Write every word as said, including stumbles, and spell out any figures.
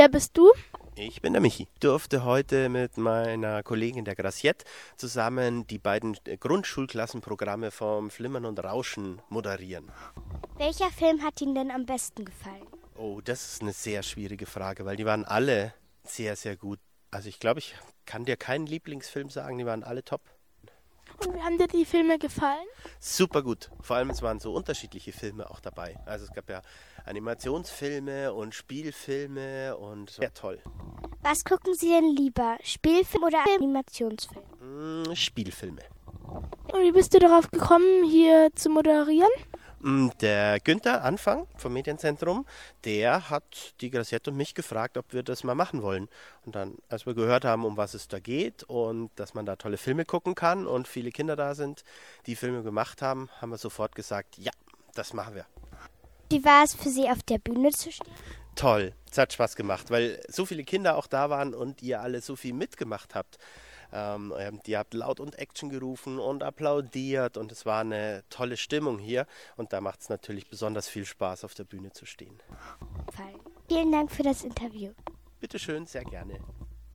Wer bist du? Ich bin der Michi. Ich durfte heute mit meiner Kollegin der Graciette zusammen die beiden Grundschulklassenprogramme vom Flimmern und Rauschen moderieren. Welcher Film hat Ihnen denn am besten gefallen? Oh, das ist eine sehr schwierige Frage, weil die waren alle sehr, sehr gut. Also ich glaube, ich kann dir keinen Lieblingsfilm sagen, die waren alle top. Und wie haben dir die Filme gefallen? Super gut. Vor allem, es waren so unterschiedliche Filme auch dabei. Also es gab ja Animationsfilme und Spielfilme und sehr toll. Was gucken Sie denn lieber? Spielfilm oder Animationsfilm? Mm, Spielfilme. Und wie bist du darauf gekommen, hier zu moderieren? Der Günther Anfang vom Medienzentrum, der hat die Graciette und mich gefragt, ob wir das mal machen wollen. Und dann, als wir gehört haben, um was es da geht und dass man da tolle Filme gucken kann und viele Kinder da sind, die Filme gemacht haben, haben wir sofort gesagt, ja, das machen wir. Wie war es für Sie, auf der Bühne zu stehen? Toll, es hat Spaß gemacht, weil so viele Kinder auch da waren und ihr alle so viel mitgemacht habt. Ähm, ihr habt laut und Action gerufen und applaudiert und es war eine tolle Stimmung hier und da macht es natürlich besonders viel Spaß, auf der Bühne zu stehen. Vielen Dank für das Interview. Bitteschön, sehr gerne.